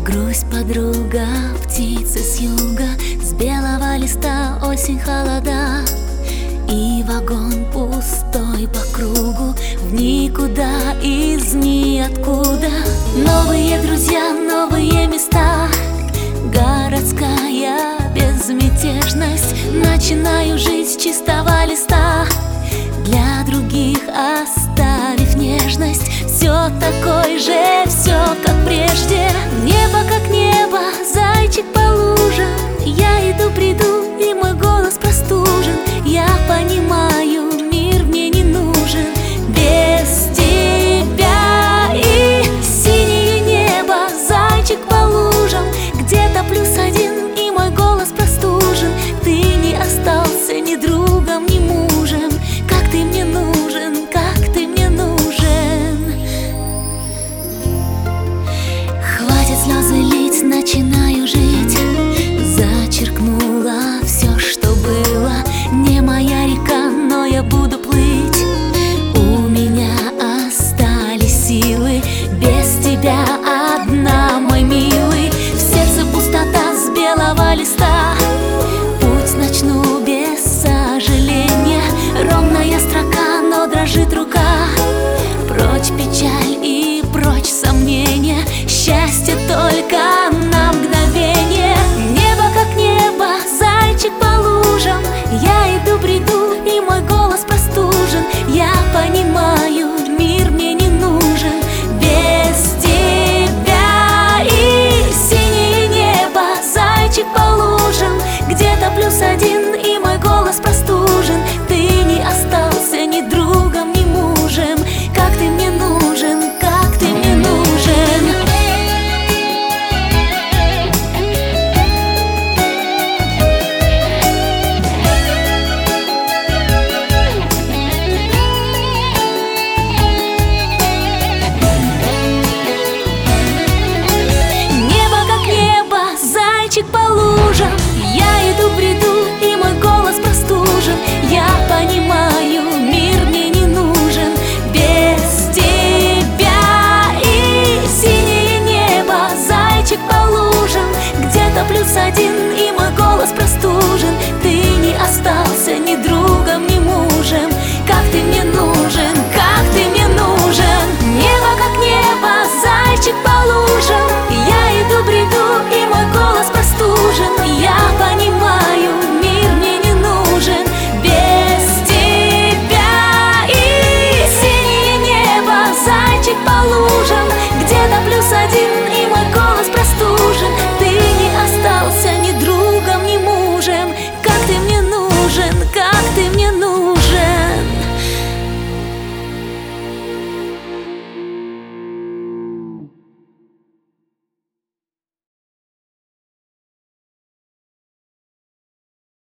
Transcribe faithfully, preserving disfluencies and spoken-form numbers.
Грусть подруга, птицы с юга, с белого листа осень холода. И вагон пустой по кругу, в никуда, из ниоткуда. Новые друзья, новые места, городская безмятежность. Начинаю жить с чистого листа, для других оставив нежность. Все такой же, все как прежде. Небо как небо, зайчик по лужам. Я иду, приду, и мой голос простужен. Я понимаю, мир мне не нужен без тебя. И синее небо, зайчик по лужам. Где-то плюс один, и мой голос простужен. Ты не остался ни другом, ни мужем. Как ты мне нужен, как ты мне нужен. Хватит слезы лить, начинаю жить. Зачеркнула все, что было. Не моя река, но я буду плыть. У меня остались силы, без тебя одна, мой милый. В сердце пустота с белого листа. Путь начну без сожаления. Ровная строка, но дрожит рука. Прочь печаль и прочь сомнения. Счастье только на мгновение. Небо как небо, зайчик по лужам. Я иду, приду, и мой голос простужен. Я понимаю, мир мне не нужен без тебя. И синее небо, зайчик по лужам. Где-то плюс один, и мой голос простужен. Ты не остался ни другом, ни мужем. Как ты мне нужен, как ты мне нужен. По лужам. Я иду, приду, и мой голос простужен. Я понимаю, мир мне не нужен без тебя. И синее небо, зайчик по лужам. Где-то плюс один,